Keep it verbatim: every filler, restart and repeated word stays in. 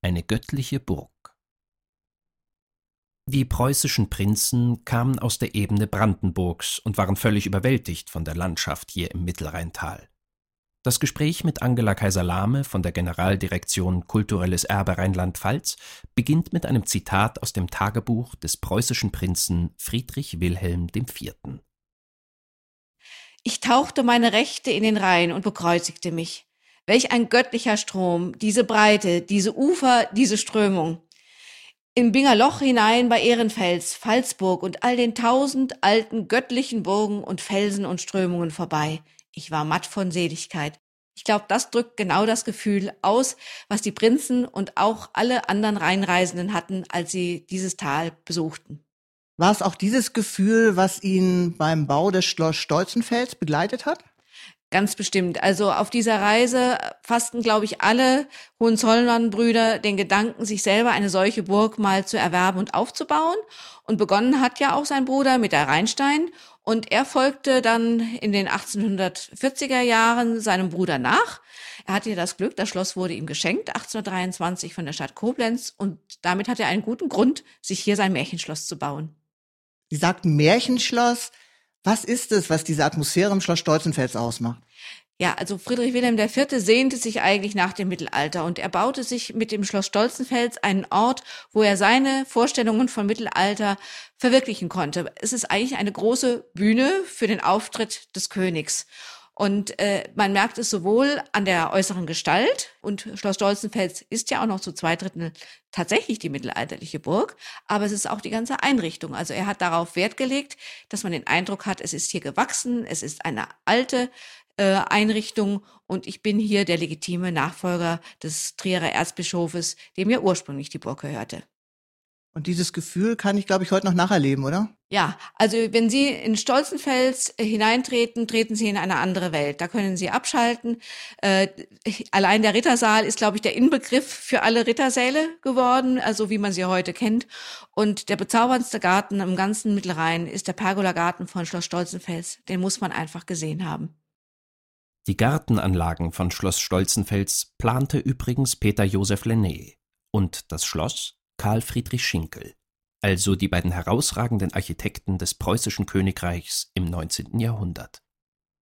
Eine göttliche Burg. Die preußischen Prinzen kamen aus der Ebene Brandenburgs und waren völlig überwältigt von der Landschaft hier im Mittelrheintal. Das Gespräch mit Angela Kaiser-Lahme von der Generaldirektion Kulturelles Erbe Rheinland-Pfalz beginnt mit einem Zitat aus dem Tagebuch des preußischen Prinzen Friedrich Wilhelm der Vierte. Ich tauchte meine Rechte in den Rhein und bekreuzigte mich. Welch ein göttlicher Strom, diese Breite, diese Ufer, diese Strömung. In Bingerloch hinein bei Ehrenfels, Pfalzburg und all den tausend alten göttlichen Burgen und Felsen und Strömungen vorbei. Ich war matt von Seligkeit. Ich glaube, das drückt genau das Gefühl aus, was die Prinzen und auch alle anderen Rheinreisenden hatten, als sie dieses Tal besuchten. War es auch dieses Gefühl, was ihn beim Bau des Schloss Stolzenfels begleitet hat? Ganz bestimmt. Also auf dieser Reise fassten, glaube ich, alle Hohenzollern-Brüder den Gedanken, sich selber eine solche Burg mal zu erwerben und aufzubauen. Und begonnen hat ja auch sein Bruder mit der Rheinstein. Und er folgte dann in den achtzehnhundertvierziger Jahren seinem Bruder nach. Er hatte ja das Glück, das Schloss wurde ihm geschenkt, achtzehnhundertdreiundzwanzig von der Stadt Koblenz. Und damit hat er einen guten Grund, sich hier sein Märchenschloss zu bauen. Sie sagten Märchenschloss. Was ist es, was diese Atmosphäre im Schloss Stolzenfels ausmacht? Ja, also Friedrich Wilhelm der Vierte sehnte sich eigentlich nach dem Mittelalter und er baute sich mit dem Schloss Stolzenfels einen Ort, wo er seine Vorstellungen von Mittelalter verwirklichen konnte. Es ist eigentlich eine große Bühne für den Auftritt des Königs. Und äh, man merkt es sowohl an der äußeren Gestalt, und Schloss Stolzenfels ist ja auch noch zu zwei Drittel tatsächlich die mittelalterliche Burg, aber es ist auch die ganze Einrichtung. Also er hat darauf Wert gelegt, dass man den Eindruck hat, es ist hier gewachsen, es ist eine alte äh, Einrichtung und ich bin hier der legitime Nachfolger des Trierer Erzbischofes, dem ja ursprünglich die Burg gehörte. Und dieses Gefühl kann ich, glaube ich, heute noch nacherleben, oder? Ja, also wenn Sie in Stolzenfels hineintreten, treten Sie in eine andere Welt. Da können Sie abschalten. Äh, allein der Rittersaal ist, glaube ich, der Inbegriff für alle Rittersäle geworden, also wie man sie heute kennt. Und der bezauberndste Garten im ganzen Mittelrhein ist der Pergolagarten von Schloss Stolzenfels. Den muss man einfach gesehen haben. Die Gartenanlagen von Schloss Stolzenfels plante übrigens Peter Joseph Lenné und das Schloss Karl Friedrich Schinkel, also die beiden herausragenden Architekten des preußischen Königreichs im neunzehnten Jahrhundert.